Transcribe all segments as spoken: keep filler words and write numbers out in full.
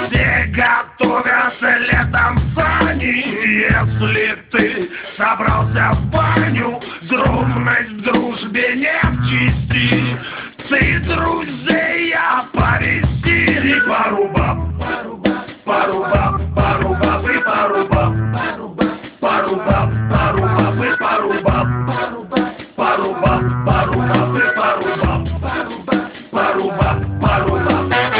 Все готовятся летом сани. Если ты собрался в баню, дружность в дружбе не в чести. Ты друзей оповести. И пару баб, пару баб, пару баб и пару баб, пару баб, пару баб и пару баб, пару баб, пару баб и пару баб, пару баб, пару баб.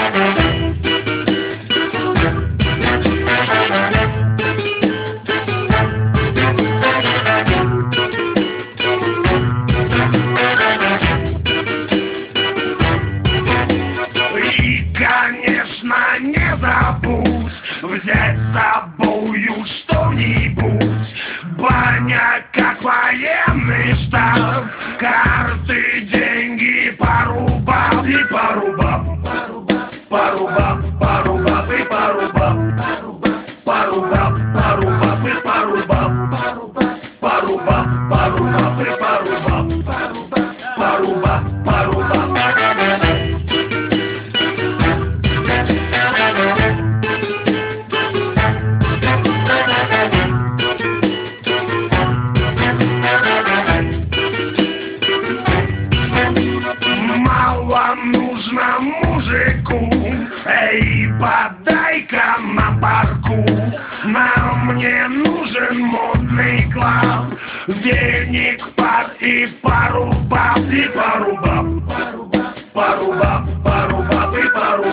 Конечно, не забудь взять с собою что-нибудь. Баня как военный штаб, карты, деньги, пару баб и пару баб, пару баб, пару баб и пару баб, пару баб, пару баб и пару баб, пару баб, пару баб и пару баб, пару баб, пару баб. Мало нужно мужику, эй, подай-ка нам парку. Нам не нужен модный клаб, веник, пар и пару баб, и пару баб, пару баб, пару баб и пару